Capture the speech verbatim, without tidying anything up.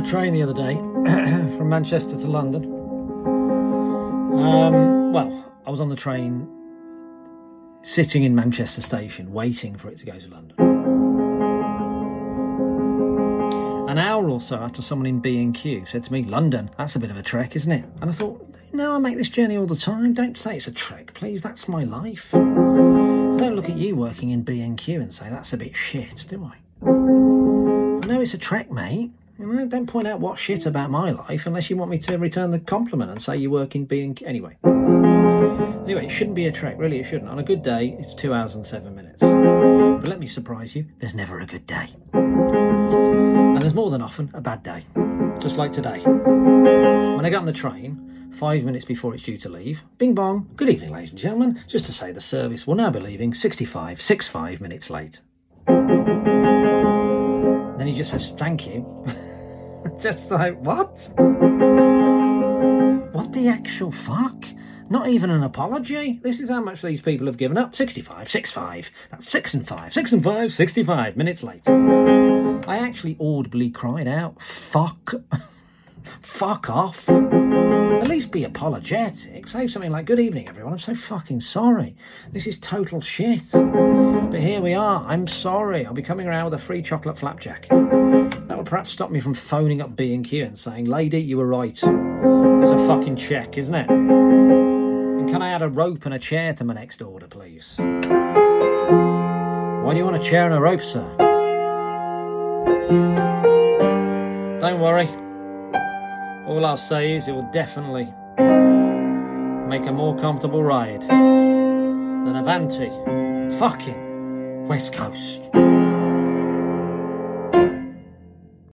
a train the other day from Manchester to London. Um, well, I was on the train sitting in Manchester Station waiting for it to go to London. An hour or so after someone in B and Q said to me, "London, that's a bit of a trek, isn't it?" And I thought, no, I make this journey all the time. Don't say it's a trek, please. That's my life. I don't look at you working in B and Q and say, that's a bit shit, do I? I know it's a trek, mate. You know, don't point out what's shit about my life unless you want me to return the compliment and say you work in B and Q. Anyway. Anyway, it shouldn't be a trek. Really, it shouldn't. On a good day, it's two hours and seven minutes. But let me surprise you, there's never a good day. And there's more than often a bad day. Just like today. When I got on the train, five minutes before it's due to leave, bing bong, good evening, ladies and gentlemen, just to say the service will now be leaving sixty-five, sixty-five minutes late. Then he just says, thank you. Just like, what? What the actual fuck? Not even an apology. This is how much these people have given up. sixty-five, sixty-five, that's six and five, six and five, sixty-five minutes late. I actually audibly cried out, fuck. Fuck off. At least be apologetic. Say something like, good evening, everyone. I'm so fucking sorry. This is total shit. But here we are. I'm sorry. I'll be coming around with a free chocolate flapjack. That would perhaps stop me from phoning up B and Q and saying, lady, you were right. There's a fucking check, isn't it? And can I add a rope and a chair to my next order, please? Why do you want a chair and a rope, sir? Don't worry. All I'll say is it will definitely make a more comfortable ride than Avanti fucking West Coast.